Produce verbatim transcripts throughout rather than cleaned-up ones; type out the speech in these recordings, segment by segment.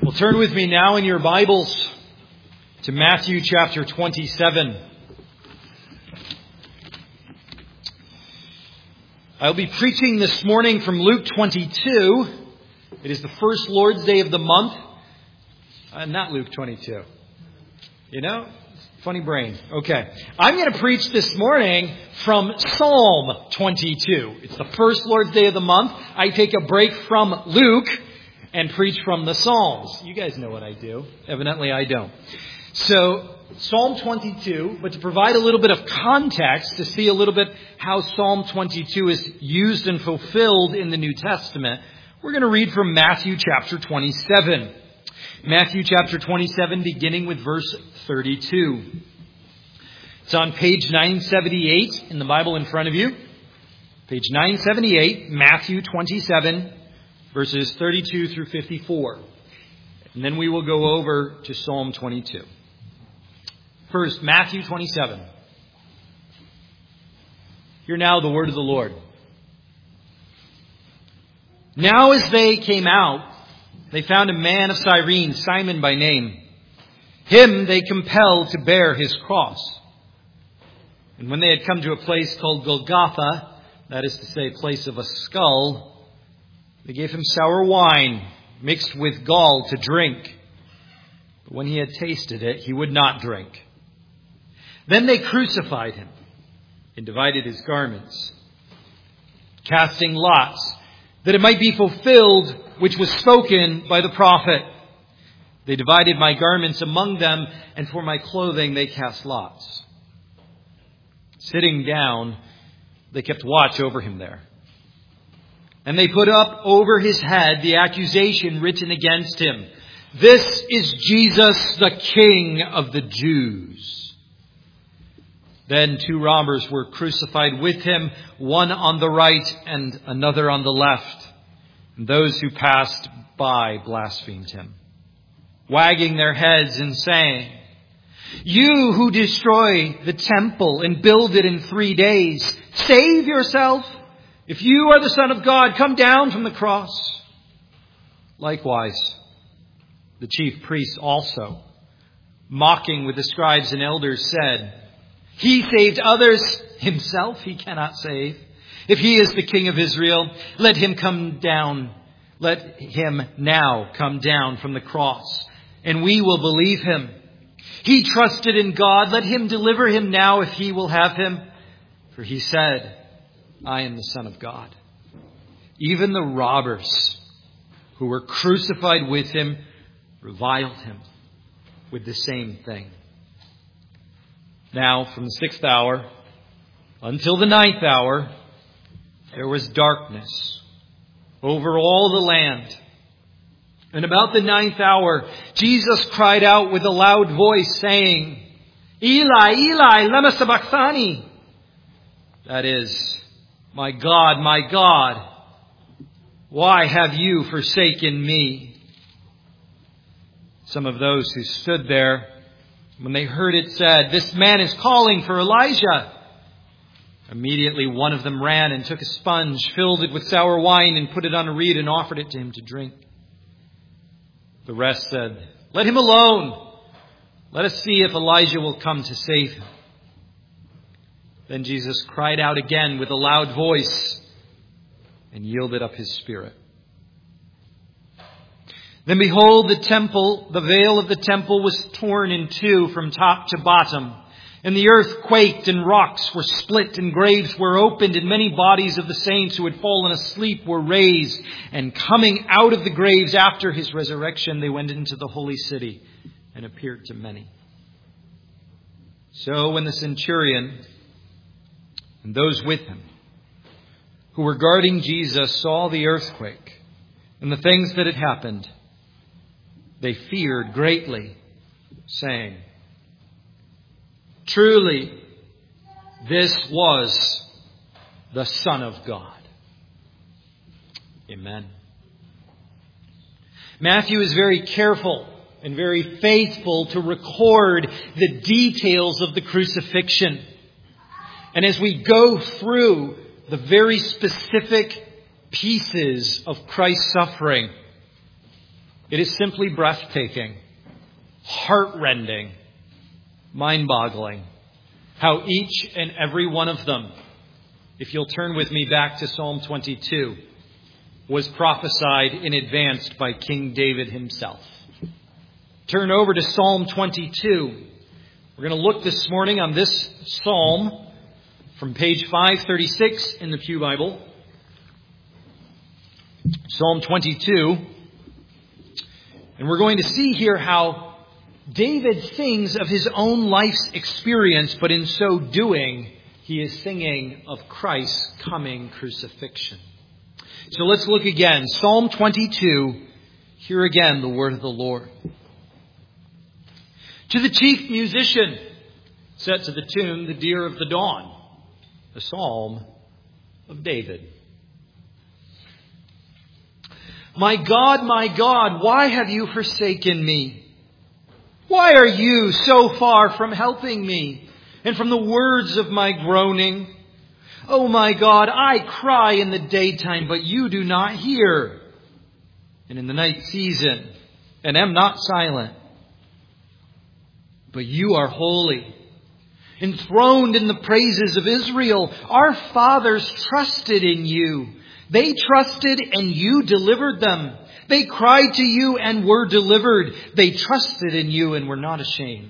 Well, turn with me now in your Bibles to Matthew chapter twenty-seven. I'll be preaching this morning from Luke twenty-two. It is the first Lord's Day of the month. Uh, not Luke twenty-two. You know? Funny brain. Okay. I'm going to preach this morning from Psalm twenty-two. It's the first Lord's Day of the month. I take a break from Luke and preach from the Psalms. You guys know what I do. Evidently I don't. So, Psalm twenty-two, but to provide a little bit of context, to see a little bit how Psalm twenty-two is used and fulfilled in the New Testament, we're going to read from Matthew chapter twenty-seven. Matthew chapter twenty-seven, beginning with verse thirty-two. It's on page nine seventy-eight in the Bible in front of you. Page nine seventy-eight, Matthew twenty-seven, verses thirty-two through fifty-four. And then we will go over to Psalm twenty-two. First, Matthew twenty-seven. Hear now the word of the Lord. Now as they came out, they found a man of Cyrene, Simon by name. Him they compelled to bear his cross. And when they had come to a place called Golgotha, that is to say, place of a skull, they gave him sour wine mixed with gall to drink. But when he had tasted it, he would not drink. Then they crucified him and divided his garments, casting lots, that it might be fulfilled which was spoken by the prophet. They divided my garments among them, and for my clothing they cast lots. Sitting down, they kept watch over him there. And they put up over his head the accusation written against him. This is Jesus, the King of the Jews. Then two robbers were crucified with him, one on the right and another on the left. And those who passed by blasphemed him, wagging their heads and saying, "You who destroy the temple and build it in three days, save yourself. If you are the Son of God, come down from the cross." Likewise, the chief priests also, mocking with the scribes and elders, said, "He saved others, himself he cannot save. If he is the King of Israel, let him come down. Let him now come down from the cross, and we will believe him. He trusted in God. Let him deliver him now if he will have him. For he said, I am the Son of God." Even the robbers who were crucified with him reviled him with the same thing. Now, from the sixth hour until the ninth hour, there was darkness over all the land. And about the ninth hour, Jesus cried out with a loud voice, saying, "Eli, Eli, lama sabachthani?" That is, "My God, my God, why have you forsaken me?" Some of those who stood there, when they heard it, said, "This man is calling for Elijah." Immediately one of them ran and took a sponge, filled it with sour wine, and put it on a reed and offered it to him to drink. The rest said, "Let him alone. Let us see if Elijah will come to save him." Then Jesus cried out again with a loud voice and yielded up his spirit. Then behold, the temple, the veil of the temple was torn in two from top to bottom. And the earth quaked, and rocks were split, and graves were opened, and many bodies of the saints who had fallen asleep were raised. And coming out of the graves after his resurrection, they went into the holy city and appeared to many. So when the centurion and those with him who were guarding Jesus saw the earthquake and the things that had happened, they feared greatly, saying, "Truly, this was the Son of God." Amen. Matthew is very careful and very faithful to record the details of the crucifixion. And as we go through the very specific pieces of Christ's suffering, It is simply breathtaking, heart-rending, mind-boggling, how each and every one of them, if you'll turn with me back to Psalm twenty-two, was prophesied in advance by King David himself. Turn over to Psalm twenty-two. We're going to look this morning on this psalm from page five thirty-six in the Pew Bible. Psalm twenty-two. And we're going to see here how David sings of his own life's experience, but in so doing, he is singing of Christ's coming crucifixion. So let's look again. Psalm twenty-two. Hear again the word of the Lord. To the chief musician, set to the tune, The Deer of the Dawn, a psalm of David. My God, my God, why have you forsaken me? Why are you so far from helping me and from the words of my groaning? Oh my God, I cry in the daytime, but you do not hear, and in the night season, and am not silent. But you are holy, enthroned in the praises of Israel. Our fathers trusted in you. They trusted and you delivered them. They cried to you and were delivered. They trusted in you and were not ashamed.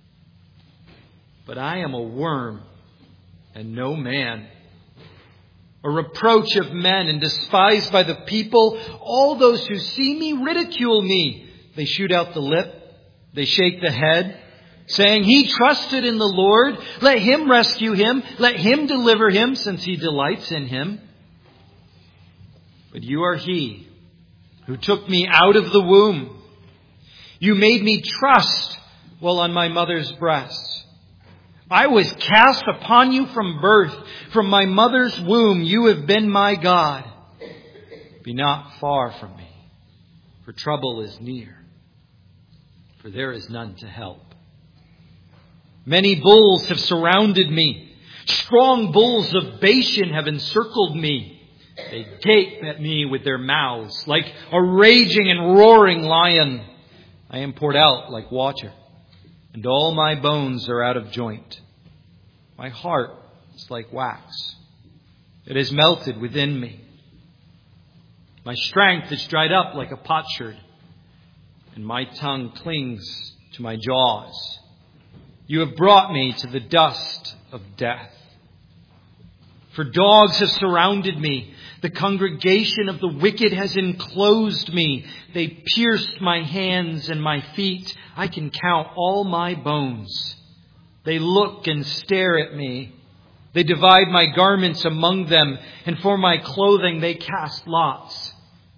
But I am a worm and no man, a reproach of men and despised by the people. All those who see me ridicule me. They shoot out the lip. They shake the head, saying, he trusted in the Lord. Let him rescue him. Let him deliver him, since he delights in him. But you are he who took me out of the womb. You made me trust while on my mother's breast. I was cast upon you from birth. From my mother's womb, you have been my God. Be not far from me, for trouble is near, for there is none to help. Many bulls have surrounded me. Strong bulls of Bashan have encircled me. They gape at me with their mouths like a raging and roaring lion. I am poured out like water, and all my bones are out of joint. My heart is like wax. It is melted within me. My strength is dried up like a potsherd, and my tongue clings to my jaws. You have brought me to the dust of death. For dogs have surrounded me. The congregation of the wicked has enclosed me. They pierced my hands and my feet. I can count all my bones. They look and stare at me. They divide my garments among them, and for my clothing they cast lots.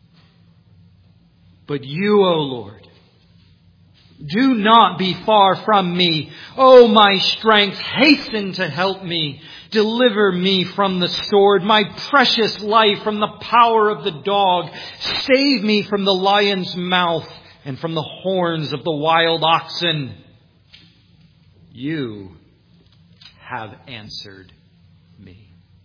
But you, O Lord, do not be far from me. O my strength, hasten to help me. Deliver me from the sword, my precious life from the power of the dog. Save me from the lion's mouth and from the horns of the wild oxen. You have answered me.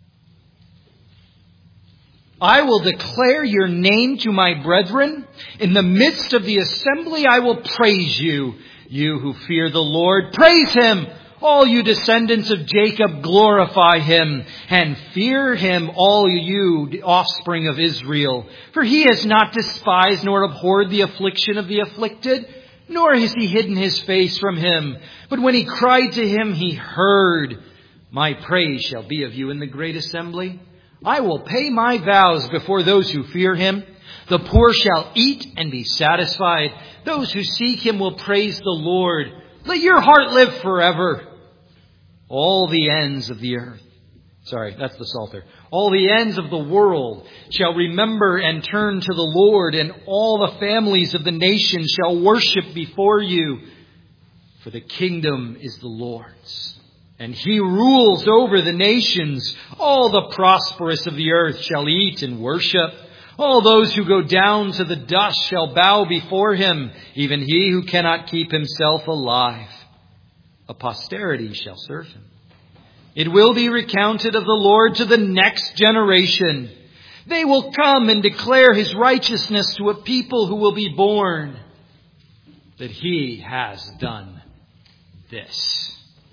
I will declare your name to my brethren. In the midst of the assembly, I will praise you. You who fear the Lord, praise him. All you descendants of Jacob, glorify him. And fear him, all you offspring of Israel. For he has not despised nor abhorred the affliction of the afflicted, nor has he hidden his face from him. But when he cried to him, he heard. My praise shall be of you in the great assembly. I will pay my vows before those who fear him. The poor shall eat and be satisfied. Those who seek him will praise the Lord. Let your heart live forever. All the ends of the earth. Sorry, that's the Psalter. All the ends of the world shall remember and turn to the Lord, and all the families of the nations shall worship before you. For the kingdom is the Lord's, and he rules over the nations. All the prosperous of the earth shall eat and worship. All those who go down to the dust shall bow before him, even he who cannot keep himself alive. A posterity shall serve him. It will be recounted of the Lord to the next generation. They will come and declare His righteousness to a people who will be born, that He has done this.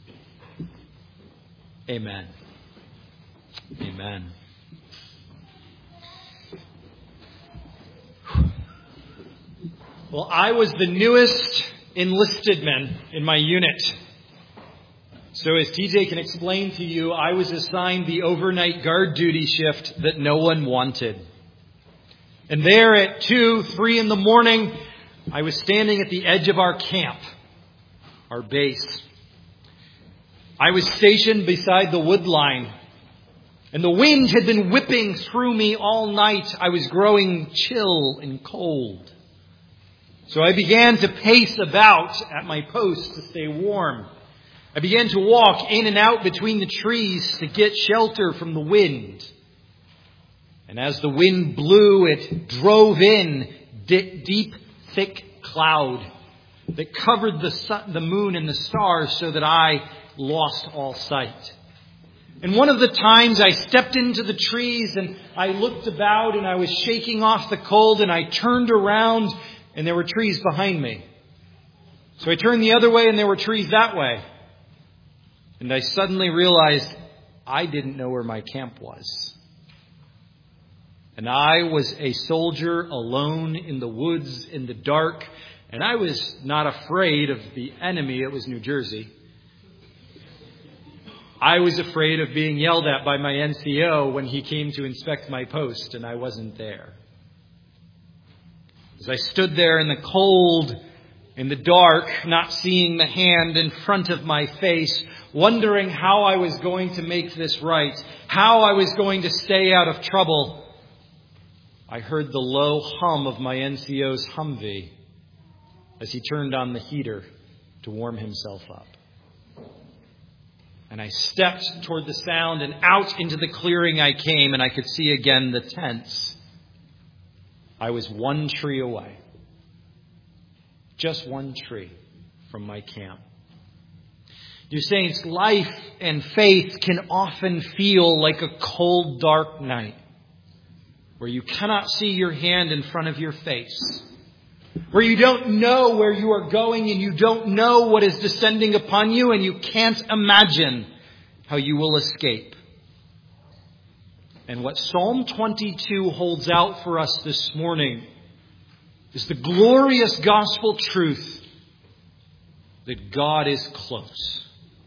Amen. Amen. Well, I was the newest enlisted man in my unit. So as T J can explain to you, I was assigned the overnight guard duty shift that no one wanted. And there at two, three in the morning, I was standing at the edge of our camp, our base. I was stationed beside the wood line, and the wind had been whipping through me all night. I was growing chill and cold. So I began to pace about at my post to stay warm. I began to walk in and out between the trees to get shelter from the wind. And as the wind blew, it drove in deep, thick cloud that covered the sun, the moon and the stars so that I lost all sight. And one of the times I stepped into the trees and I looked about and I was shaking off the cold, and I turned around and there were trees behind me. So I turned the other way and there were trees that way. And I suddenly realized I didn't know where my camp was. And I was a soldier alone in the woods in the dark. And I was not afraid of the enemy. It was New Jersey. I was afraid of being yelled at by my N C O when he came to inspect my post and I wasn't there. As I stood there in the cold, in the dark, not seeing the hand in front of my face, wondering how I was going to make this right, how I was going to stay out of trouble, I heard the low hum of my N C O's Humvee as he turned on the heater to warm himself up. And I stepped toward the sound, and out into the clearing I came, and I could see again the tents. I was one tree away. Just one tree from my camp. You saints, life and faith can often feel like a cold, dark night where you cannot see your hand in front of your face, where you don't know where you are going and you don't know what is descending upon you, and you can't imagine how you will escape. And what Psalm twenty-two holds out for us this morning is the glorious gospel truth that God is close.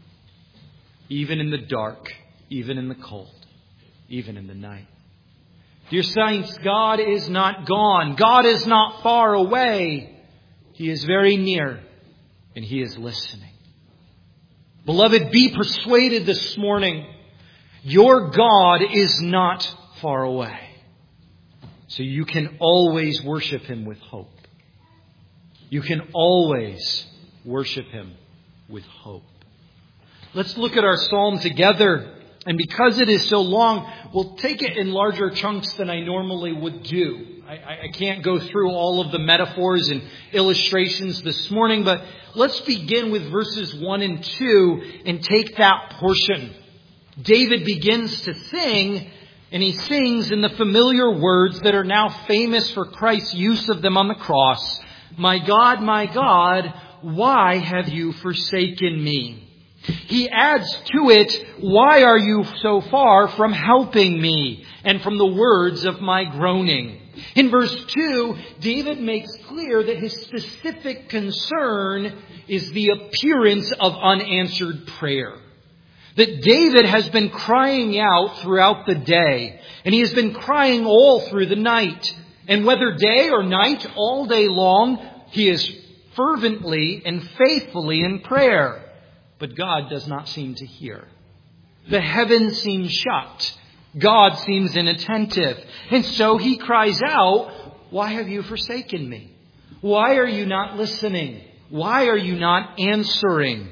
Even in the dark, even in the cold, even in the night. Dear saints, God is not gone. God is not far away. He is very near, and He is listening. Beloved, be persuaded this morning. Your God is not far away. So you can always worship Him with hope. You can always worship Him with hope. Let's look at our psalm together. And because it is so long, we'll take it in larger chunks than I normally would do. I, I can't go through all of the metaphors and illustrations this morning, but let's begin with verses one and two and take that portion. David begins to sing, and he sings in the familiar words that are now famous for Christ's use of them on the cross. My God, my God, why have you forsaken me? He adds to it, why are you so far from helping me and from the words of my groaning? In verse two, David makes clear that his specific concern is the appearance of unanswered prayer. That David has been crying out throughout the day, and he has been crying all through the night. And whether day or night, all day long, he is fervently and faithfully in prayer. But God does not seem to hear. The heavens seem shut. God seems inattentive. And so he cries out, why have you forsaken me? Why are you not listening? Why are you not answering?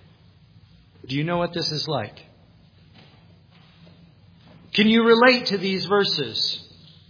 Do you know what this is like? Can you relate to these verses?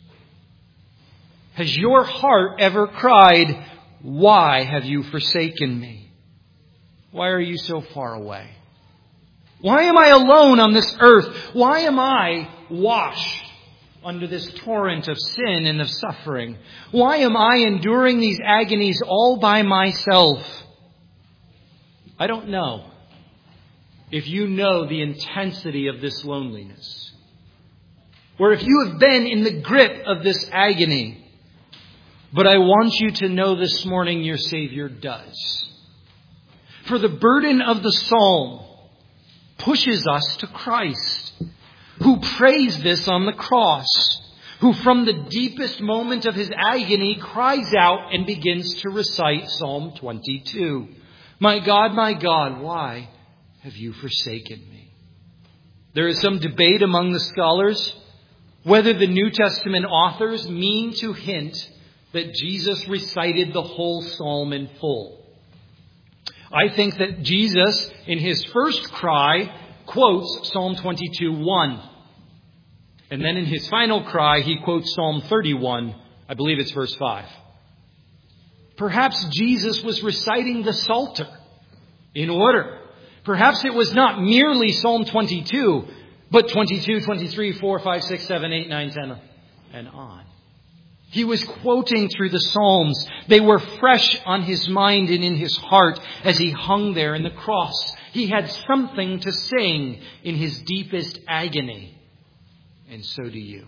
Has your heart ever cried, why have you forsaken me? Why are you so far away? Why am I alone on this earth? Why am I washed under this torrent of sin and of suffering? Why am I enduring these agonies all by myself? I don't know if you know the intensity of this loneliness, or if you have been in the grip of this agony. But I want you to know this morning your Savior does. For the burden of the psalm pushes us to Christ, who prays this on the cross, who from the deepest moment of his agony cries out and begins to recite Psalm twenty-two. My God, my God, why have you forsaken me? There is some debate among the scholars whether the New Testament authors mean to hint that Jesus recited the whole psalm in full. I think that Jesus, in his first cry, quotes Psalm twenty-two one. And then in his final cry, he quotes Psalm thirty-one. I believe it's verse five. Perhaps Jesus was reciting the Psalter in order. Perhaps it was not merely Psalm twenty-two, but twenty-two, twenty-three, four, five, six, seven, eight, nine, ten, and on. He was quoting through the Psalms. They were fresh on his mind and in his heart as he hung there in the cross. He had something to sing in his deepest agony. And so do you.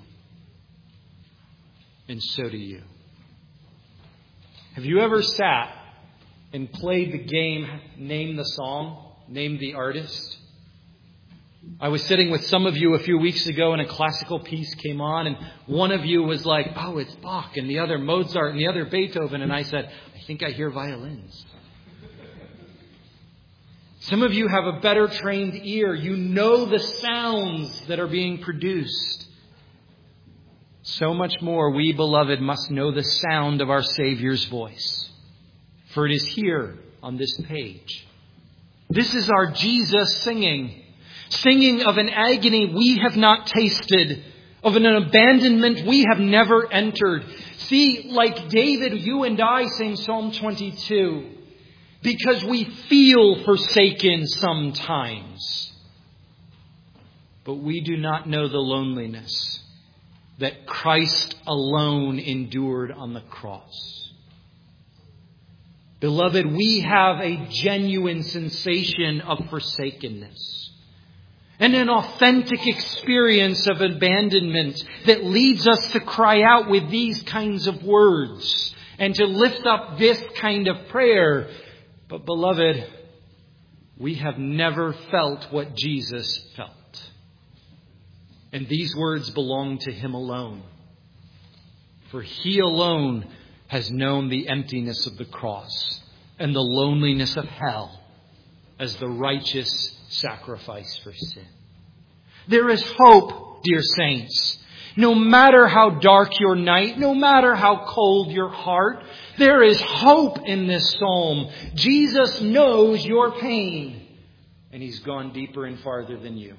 And so do you. Have you ever sat and played the game, Name the Song, Name the Artist? I was sitting with some of you a few weeks ago and a classical piece came on and one of you was like, oh, it's Bach, and the other Mozart and the other Beethoven. And I said, I think I hear violins. Some of you have a better trained ear. You know the sounds that are being produced. So much more we, beloved, must know the sound of our Savior's voice. For it is here on this page. This is our Jesus singing. Singing of an agony we have not tasted, of an abandonment we have never entered. See, like David, you and I sing Psalm twenty-two because we feel forsaken sometimes. But we do not know the loneliness that Christ alone endured on the cross. Beloved, we have a genuine sensation of forsakenness. And an authentic experience of abandonment that leads us to cry out with these kinds of words and to lift up this kind of prayer. But beloved, we have never felt what Jesus felt. And these words belong to him alone. For he alone has known the emptiness of the cross and the loneliness of hell as the righteous sacrifice for sin. There is hope, dear saints. No matter how dark your night, no matter how cold your heart, there is hope in this psalm. Jesus knows your pain, and he's gone deeper and farther than you.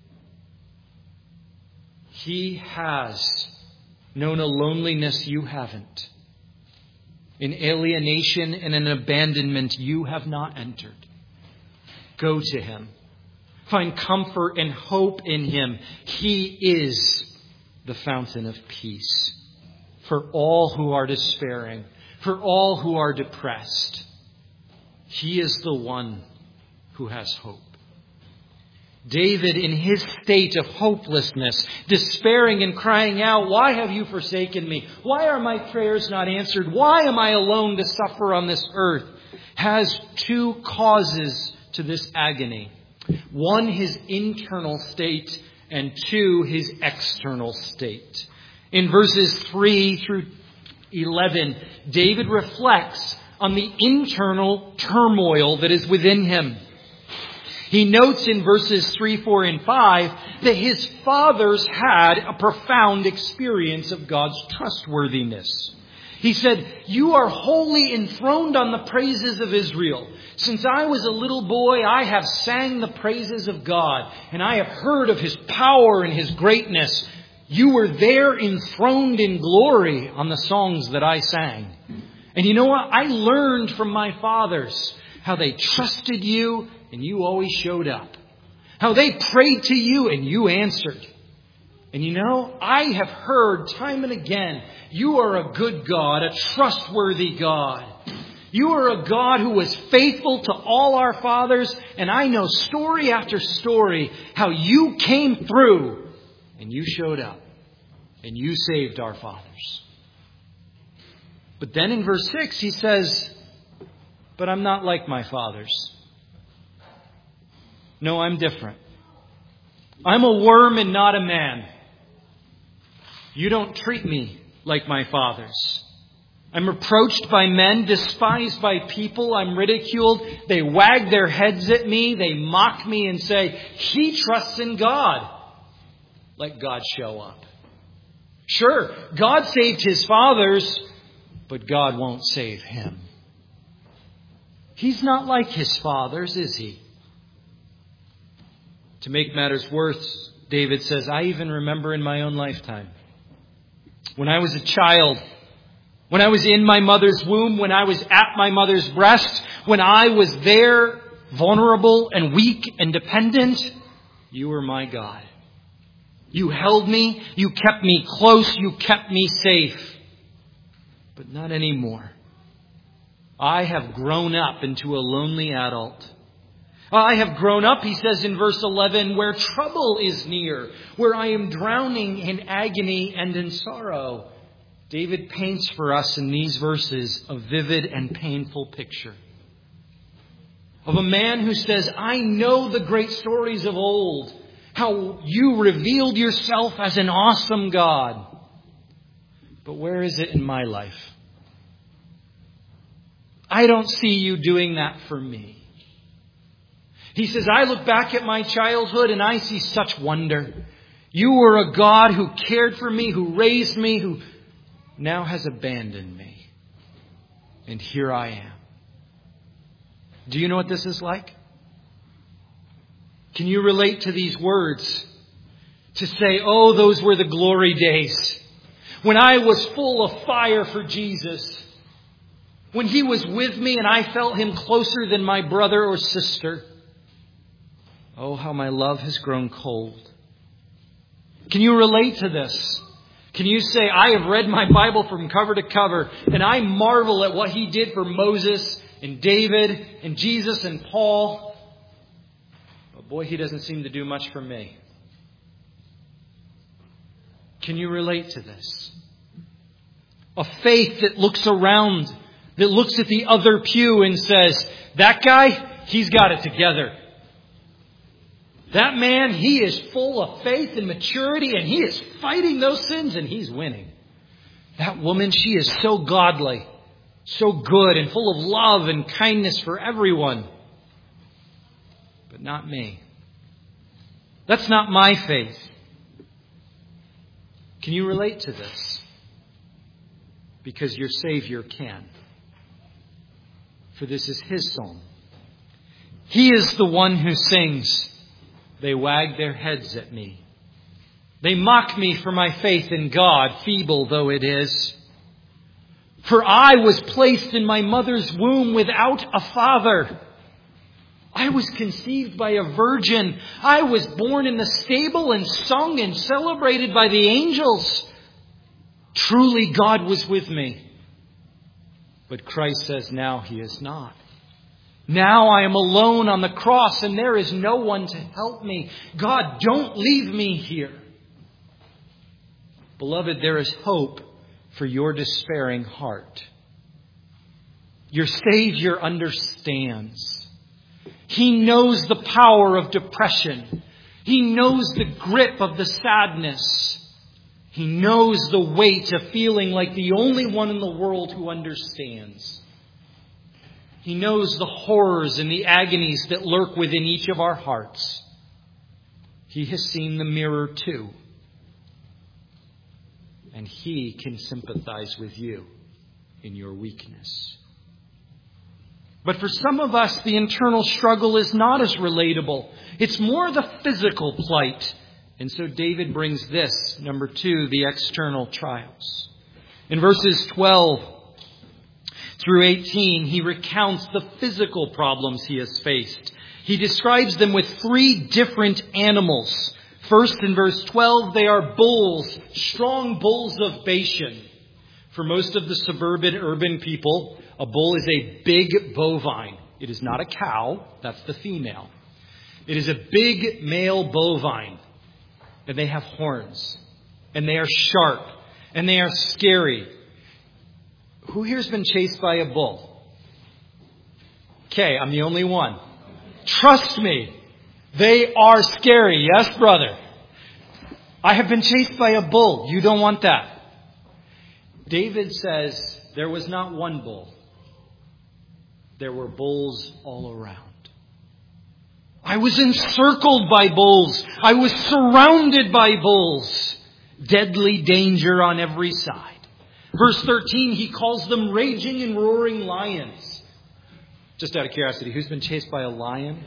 He has known a loneliness you haven't, an alienation and an abandonment you have not entered. Go to him. Find comfort and hope in him. He is the fountain of peace for all who are despairing, for all who are depressed. He is the one who has hope. David, in his state of hopelessness, despairing and crying out, why have you forsaken me? Why are my prayers not answered? Why am I alone to suffer on this earth? Has two causes to this agony. One, his internal state, and two, his external state. In verses three through eleven, David reflects on the internal turmoil that is within him. He notes in verses three, four, and five that his fathers had a profound experience of God's trustworthiness. He said, you are wholly enthroned on the praises of Israel. Since I was a little boy, I have sang the praises of God, and I have heard of his power and his greatness. You were there enthroned in glory on the songs that I sang. And you know what? I learned from my fathers how they trusted you and you always showed up. How they prayed to you and you answered. And you know, I have heard time and again, you are a good God, a trustworthy God. You are a God who was faithful to all our fathers. And I know story after story how you came through and you showed up and you saved our fathers. But then in verse six, he says, but I'm not like my fathers. No, I'm different. I'm a worm and not a man. You don't treat me like my fathers. I'm reproached by men, despised by people. I'm ridiculed. They wag their heads at me. They mock me and say, he trusts in God. Let God show up. Sure, God saved his fathers, but God won't save him. He's not like his fathers, is he? To make matters worse, David says, I even remember in my own lifetime, when I was a child, when I was in my mother's womb, when I was at my mother's breast, when I was there, vulnerable and weak and dependent, you were my God. You held me, you kept me close, you kept me safe. But not anymore. I have grown up into a lonely adult. I have grown up, he says in verse eleven, where trouble is near, where I am drowning in agony and in sorrow. David paints for us in these verses a vivid and painful picture of a man who says, I know the great stories of old, how you revealed yourself as an awesome God. But where is it in my life? I don't see you doing that for me. He says, I look back at my childhood and I see such wonder. You were a God who cared for me, who raised me, who now has abandoned me. And here I am. Do you know what this is like? Can you relate to these words? To say, oh, those were the glory days. When I was full of fire for Jesus. When he was with me and I felt him closer than my brother or sister. Oh, how my love has grown cold. Can you relate to this? Can you say, I have read my Bible from cover to cover and I marvel at what he did for Moses and David and Jesus and Paul. But boy, he doesn't seem to do much for me. Can you relate to this? A faith that looks around, that looks at the other pew and says, that guy, he's got it together. That man, he is full of faith and maturity and he is fighting those sins and he's winning. That woman, she is so godly, so good and full of love and kindness for everyone. But not me. That's not my faith. Can you relate to this? Because your Savior can. For this is his song. He is the one who sings. They wag their heads at me. They mock me for my faith in God, feeble though it is. For I was placed in my mother's womb without a father. I was conceived by a virgin. I was born in the stable and sung and celebrated by the angels. Truly God was with me. But Christ says now he is not. Now I am alone on the cross and there is no one to help me. God, don't leave me here. Beloved, there is hope for your despairing heart. Your Savior understands. He knows the power of depression. He knows the grip of the sadness. He knows the weight of feeling like the only one in the world who understands. He knows the horrors and the agonies that lurk within each of our hearts. He has seen the mirror too. And he can sympathize with you in your weakness. But for some of us, the internal struggle is not as relatable. It's more the physical plight. And so David brings this, number two, the external trials. In verses twelve through eighteen, he recounts the physical problems he has faced. He describes them with three different animals, First, in verse twelve, they are bulls, strong bulls of Bashan. For most of the suburban, urban people, a bull is a big bovine. It is not a cow. That's the female. It is a big male bovine. And they have horns. And they are sharp. And they are scary. Who here has been chased by a bull? Okay, I'm the only one. Trust me. They are scary. Yes, brother. I have been chased by a bull. You don't want that. David says there was not one bull. There were bulls all around. I was encircled by bulls. I was surrounded by bulls. Deadly danger on every side. Verse thirteen, he calls them raging and roaring lions. Just out of curiosity, who's been chased by a lion?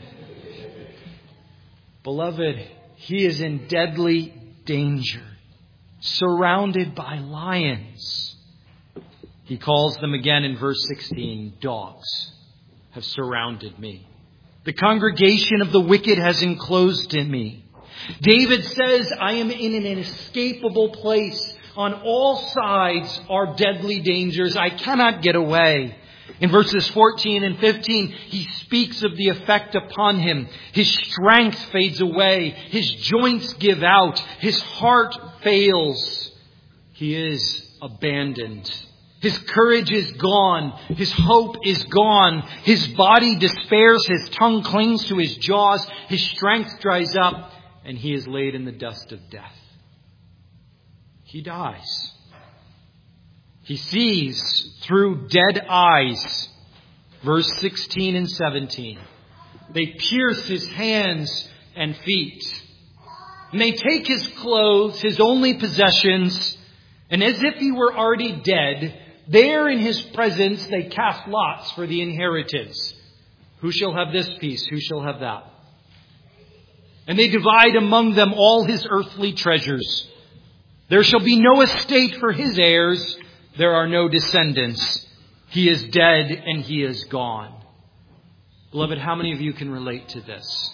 Beloved, he is in deadly danger, surrounded by lions. He calls them again in verse sixteen, dogs have surrounded me. The congregation of the wicked has enclosed in me. David says, I am in an inescapable place. On all sides are deadly dangers. I cannot get away. In verses fourteen and fifteen, he speaks of the effect upon him. His strength fades away. His joints give out. His heart fails. He is abandoned. His courage is gone. His hope is gone. His body despairs. His tongue clings to his jaws. His strength dries up. And he is laid in the dust of death. He dies. He sees through dead eyes. Verse sixteen and seventeen. They pierce his hands and feet. And they take his clothes, his only possessions, and as if he were already dead, there in his presence they cast lots for the inheritance. Who shall have this piece? Who shall have that? And they divide among them all his earthly treasures. There shall be no estate for his heirs. There are no descendants. He is dead and he is gone. Beloved, how many of you can relate to this?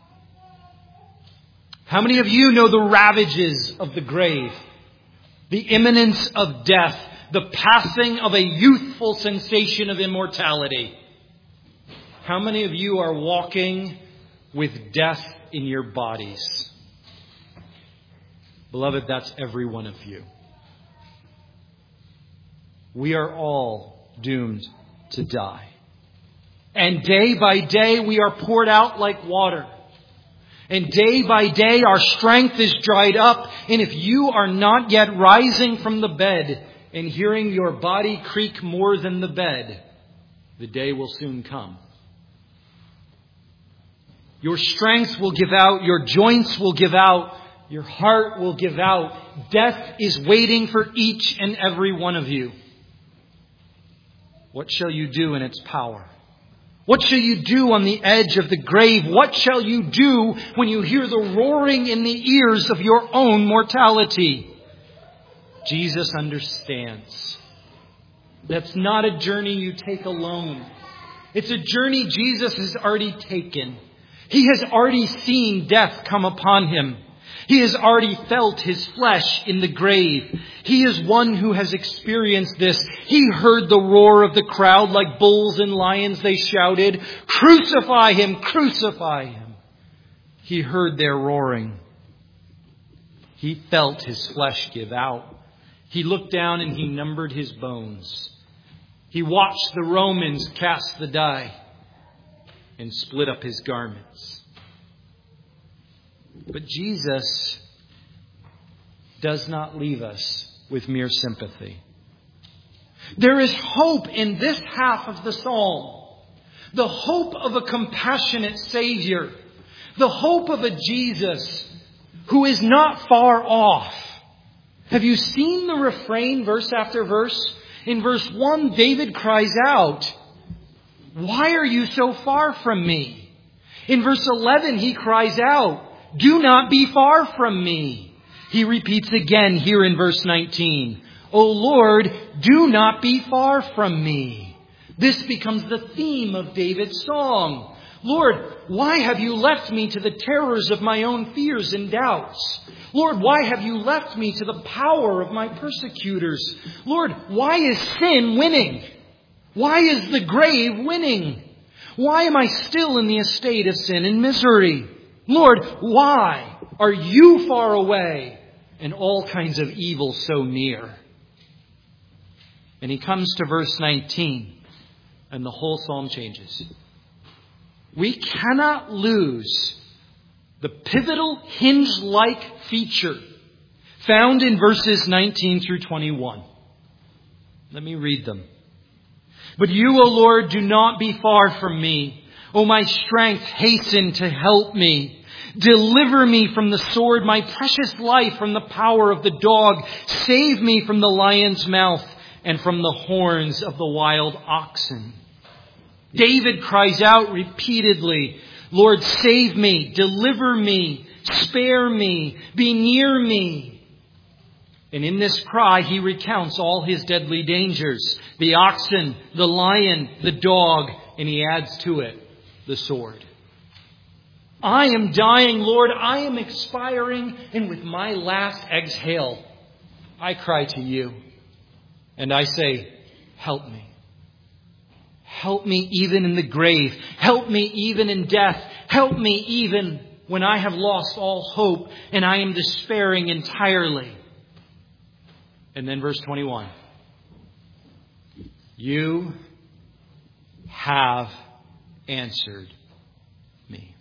How many of you know the ravages of the grave? The imminence of death. The passing of a youthful sensation of immortality. How many of you are walking with death in your bodies? Beloved, that's every one of you. We are all doomed to die. And day by day we are poured out like water. And day by day our strength is dried up. And if you are not yet rising from the bed and hearing your body creak more than the bed, the day will soon come. Your strength will give out. Your joints will give out. Your heart will give out. Death is waiting for each and every one of you. What shall you do in its power? What shall you do on the edge of the grave? What shall you do when you hear the roaring in the ears of your own mortality? Jesus understands. That's not a journey you take alone. It's a journey Jesus has already taken. He has already seen death come upon him. He has already felt his flesh in the grave. He is one who has experienced this. He heard the roar of the crowd like bulls and lions. They shouted, "Crucify him! Crucify him!" He heard their roaring. He felt his flesh give out. He looked down and he numbered his bones. He watched the Romans cast the die and split up his garments. But Jesus does not leave us with mere sympathy. There is hope in this half of the psalm. The hope of a compassionate Savior. The hope of a Jesus who is not far off. Have you seen the refrain verse after verse? In verse one, David cries out, "Why are you so far from me?" In verse eleven, he cries out, "Do not be far from me." He repeats again here in verse nineteen, "O Lord, do not be far from me." This becomes the theme of David's song. Lord, why have you left me to the terrors of my own fears and doubts? Lord, why have you left me to the power of my persecutors? Lord, why is sin winning? Why is the grave winning? Why am I still in the estate of sin and misery? Lord, why are you far away and all kinds of evil so near? And he comes to verse nineteen, and the whole psalm changes. We cannot lose the pivotal hinge-like feature found in verses nineteen through twenty-one. Let me read them. But you, O Lord, do not be far from me. O my strength, hasten to help me. Deliver me from the sword, my precious life from the power of the dog. Save me from the lion's mouth and from the horns of the wild oxen. David cries out repeatedly, Lord, save me, deliver me, spare me, be near me. And in this cry, he recounts all his deadly dangers. The oxen, the lion, the dog, and he adds to it the sword. I am dying, Lord, I am expiring, and with my last exhale, I cry to you. And I say, help me. Help me even in the grave. Help me even in death. Help me even when I have lost all hope and I am despairing entirely. And then verse twenty-one. You have answered me.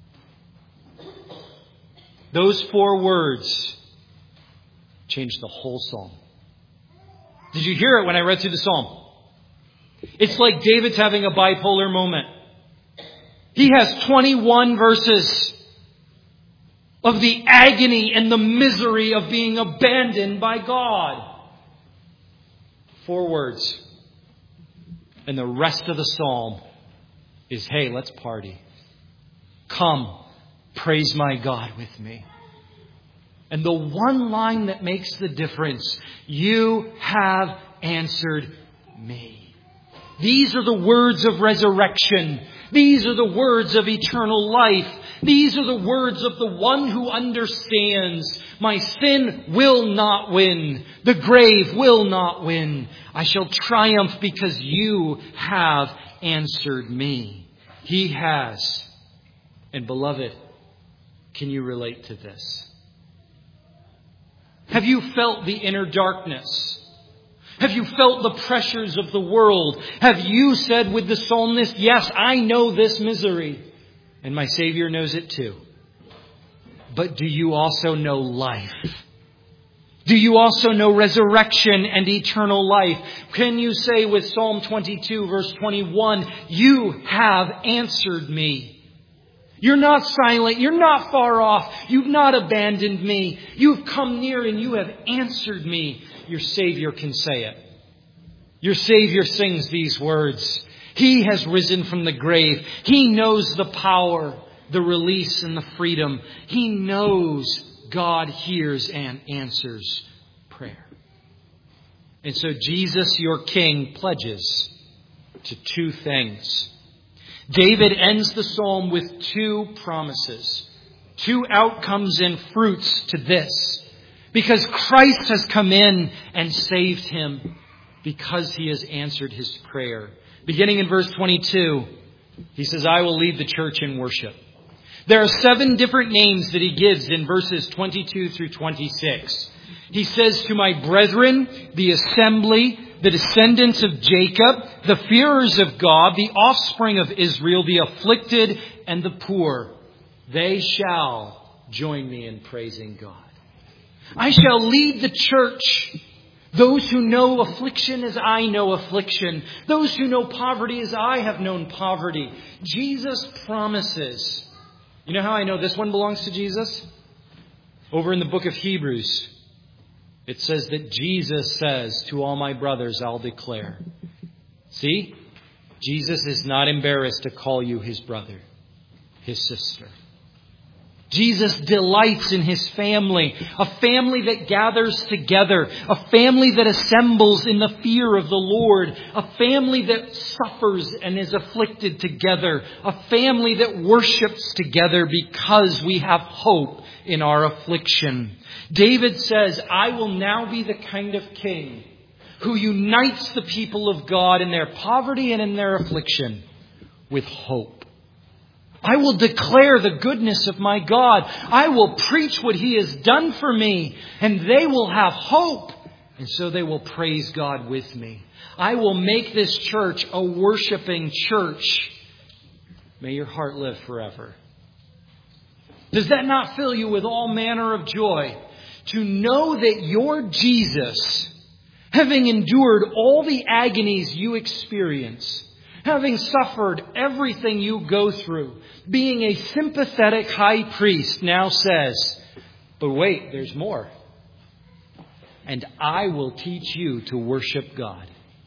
Those four words changed the whole psalm. Did you hear it when I read through the psalm? It's like David's having a bipolar moment. He has twenty-one verses of the agony and the misery of being abandoned by God. Four words. And the rest of the psalm is, hey, let's party. Come, praise my God with me. And the one line that makes the difference, you have answered me. These are the words of resurrection. These are the words of eternal life. These are the words of the one who understands. My sin will not win. The grave will not win. I shall triumph because you have answered me. He has. And beloved, can you relate to this? Have you felt the inner darkness? Have you felt the pressures of the world? Have you said with the psalmist, yes, I know this misery, and my Savior knows it too. But do you also know life? Do you also know resurrection and eternal life? Can you say with Psalm twenty-two, verse twenty-one, you have answered me. You're not silent. You're not far off. You've not abandoned me. You've come near and you have answered me. Your Savior can say it. Your Savior sings these words. He has risen from the grave. He knows the power, the release, and the freedom. He knows God hears and answers prayer. And so Jesus, your King, pledges to two things. David ends the psalm with two promises, two outcomes and fruits to this. Because Christ has come in and saved him, because he has answered his prayer. Beginning in verse twenty-two, he says, I will lead the church in worship. There are seven different names that he gives in verses twenty-two through twenty-six. He says, to my brethren, the assembly, the descendants of Jacob, the fearers of God, the offspring of Israel, the afflicted and the poor, they shall join me in praising God. I shall lead the church. Those who know affliction as I know affliction. Those who know poverty as I have known poverty. Jesus promises. You know how I know this one belongs to Jesus? Over in the book of Hebrews, it says that Jesus says, to all my brothers I'll declare. See? Jesus is not embarrassed to call you his brother, his sister. Jesus delights in His family, a family that gathers together, a family that assembles in the fear of the Lord, a family that suffers and is afflicted together, a family that worships together because we have hope in our affliction. David says, I will now be the kind of king who unites the people of God in their poverty and in their affliction with hope. I will declare the goodness of my God. I will preach what He has done for me, and they will have hope. And so they will praise God with me. I will make this church a worshiping church. May your heart live forever. Does that not fill you with all manner of joy to know that your Jesus, having endured all the agonies you experience, having suffered everything you go through, being a sympathetic high priest, now says, but wait, there's more. And I will teach you to worship God.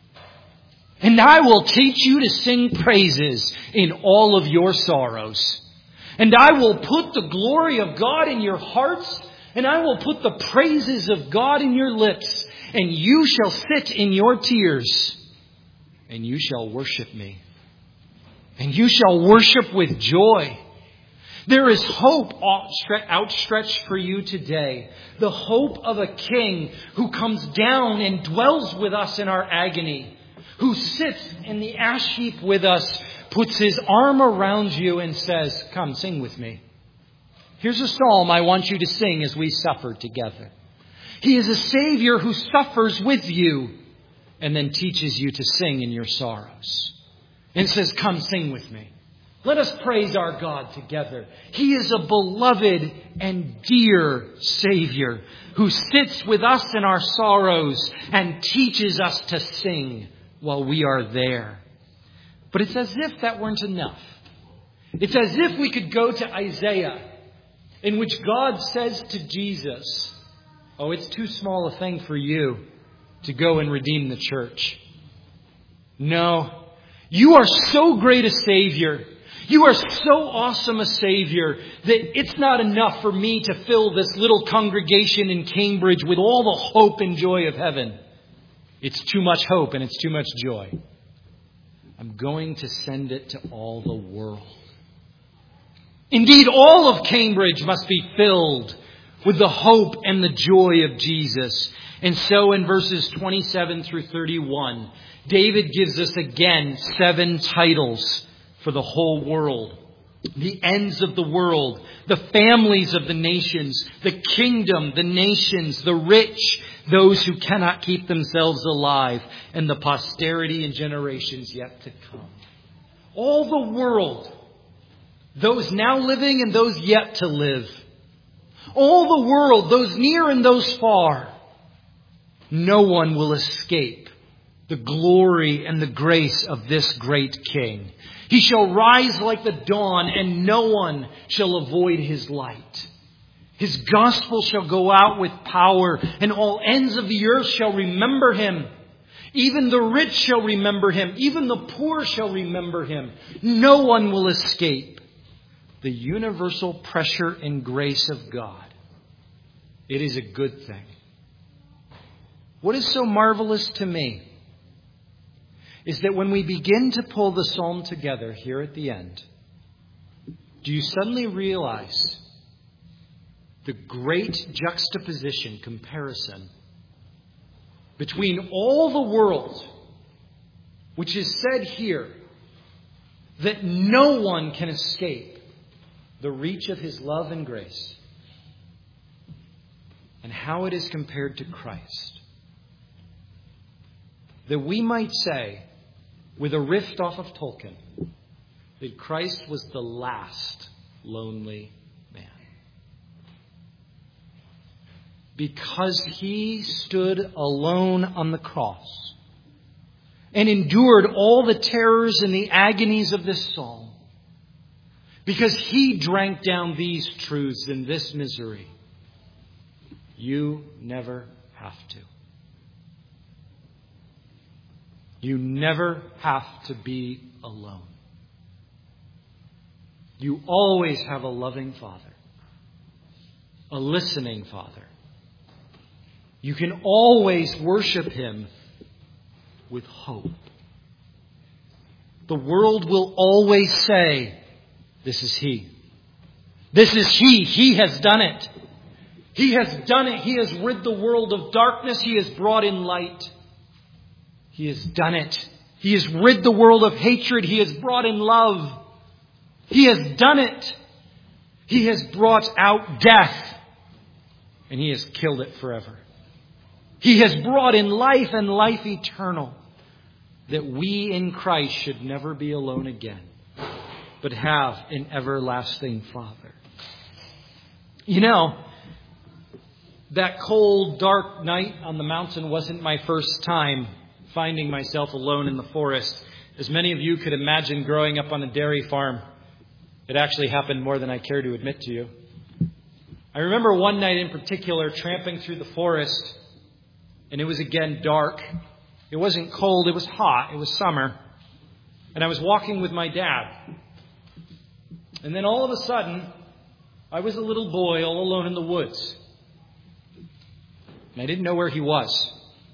And I will teach you to sing praises in all of your sorrows. And I will put the glory of God in your hearts, and I will put the praises of God in your lips, and you shall sit in your tears. And you shall worship me. And you shall worship with joy. There is hope outstretched for you today. The hope of a king who comes down and dwells with us in our agony. Who sits in the ash heap with us, puts His arm around you and says, come, sing with me. Here's a psalm I want you to sing as we suffer together. He is a Savior who suffers with you, and then teaches you to sing in your sorrows. And says, come sing with me. Let us praise our God together. He is a beloved and dear Savior who sits with us in our sorrows and teaches us to sing while we are there. But it's as if that weren't enough. It's as if we could go to Isaiah, in which God says to Jesus, oh, it's too small a thing for you to go and redeem the church. No, you are so great a Savior. You are so awesome a Savior that it's not enough for me to fill this little congregation in Cambridge with all the hope and joy of heaven. It's too much hope and it's too much joy. I'm going to send it to all the world. Indeed, all of Cambridge must be filled with the hope and the joy of Jesus. And so in verses twenty-seven through thirty-one, David gives us again seven titles for the whole world. The ends of the world, the families of the nations, the kingdom, the nations, the rich, those who cannot keep themselves alive, and the posterity and generations yet to come. All the world, those now living and those yet to live. All the world, those near and those far. No one will escape the glory and the grace of this great King. He shall rise like the dawn, and no one shall avoid His light. His gospel shall go out with power, and all ends of the earth shall remember Him. Even the rich shall remember Him. Even the poor shall remember Him. No one will escape the universal pressure and grace of God. It is a good thing. What is so marvelous to me is that when we begin to pull the psalm together here at the end, do you suddenly realize the great juxtaposition, comparison between all the world, which is said here that no one can escape the reach of His love and grace, and how it is compared to Christ? That we might say, with a riff off of Tolkien, that Christ was the last lonely man. Because He stood alone on the cross and endured all the terrors and the agonies of this psalm. Because He drank down these truths and this misery. You never have to. You never have to be alone. You always have a loving Father a listening Father. You can always worship Him with hope. The world will always say, this is He. This is He. He has done it. He has done it. He has rid the world of darkness. He has brought in light. He has done it. He has rid the world of hatred. He has brought in love. He has done it. He has brought out death. And He has killed it forever. He has brought in life and life eternal. That we in Christ should never be alone again, but have an everlasting Father. You know, that cold, dark night on the mountain wasn't my first time finding myself alone in the forest. As many of you could imagine growing up on a dairy farm, it actually happened more than I care to admit to you. I remember one night in particular tramping through the forest, and it was again dark. It wasn't cold, it was hot, it was summer. And I was walking with my dad. And then all of a sudden, I was a little boy all alone in the woods. And I didn't know where he was.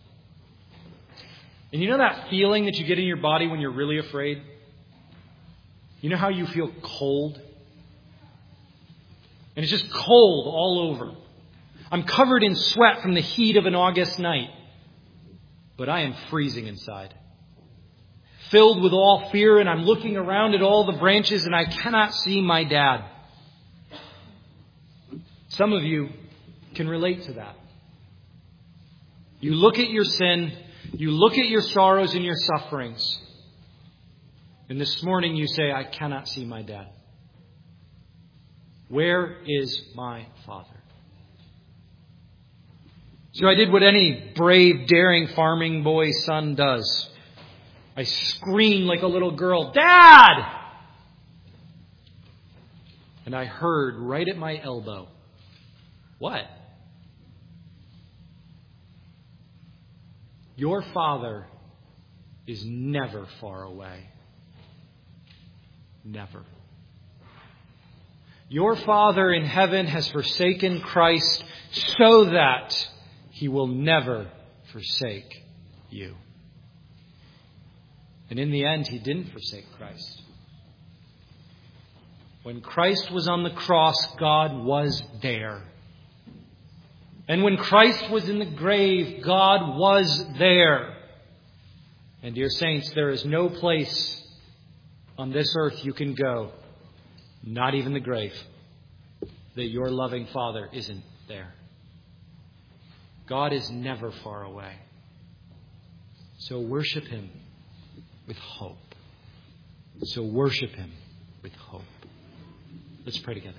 And you know that feeling that you get in your body when you're really afraid? You know how you feel cold? And it's just cold all over. I'm covered in sweat from the heat of an August night. But I am freezing inside. Filled with all fear, and I'm looking around at all the branches, and I cannot see my dad. Some of you can relate to that. You look at your sin, you look at your sorrows and your sufferings, and this morning you say, I cannot see my dad. Where is my Father? So I did what any brave, daring farming boy's son does. I screamed like a little girl, Dad! And I heard right at my elbow, what? Your Father is never far away. Never. Your Father in heaven has forsaken Christ so that He will never forsake you. And in the end, He didn't forsake Christ. When Christ was on the cross, God was there. And when Christ was in the grave, God was there. And dear saints, there is no place on this earth you can go, not even the grave, that your loving Father isn't there. God is never far away. So worship Him with hope. So worship Him with hope. Let's pray together.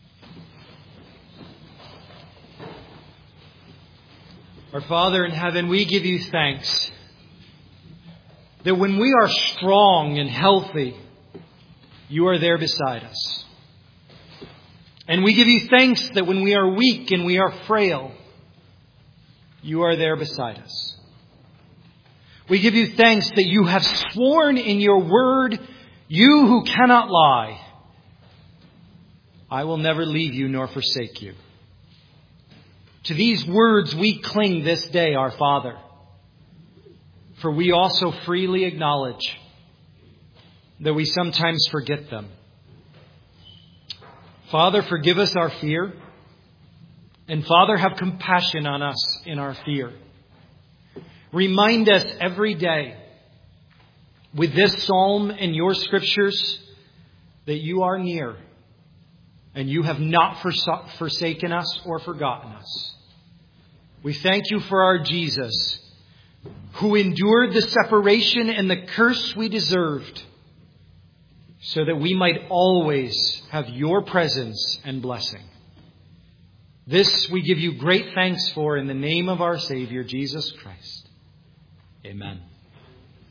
Our Father in heaven, we give You thanks that when we are strong and healthy, You are there beside us. And we give You thanks that when we are weak and we are frail, You are there beside us. We give You thanks that You have sworn in Your word, You who cannot lie, I will never leave You nor forsake You. To these words we cling this day, our Father, for we also freely acknowledge that we sometimes forget them. Father, forgive us our fear. And Father, have compassion on us in our fear. Remind us every day with this psalm and Your scriptures that You are near and You have not forsaken us or forgotten us. We thank You for our Jesus, who endured the separation and the curse we deserved, so that we might always have Your presence and blessing. This we give You great thanks for in the name of our Savior, Jesus Christ. Amen.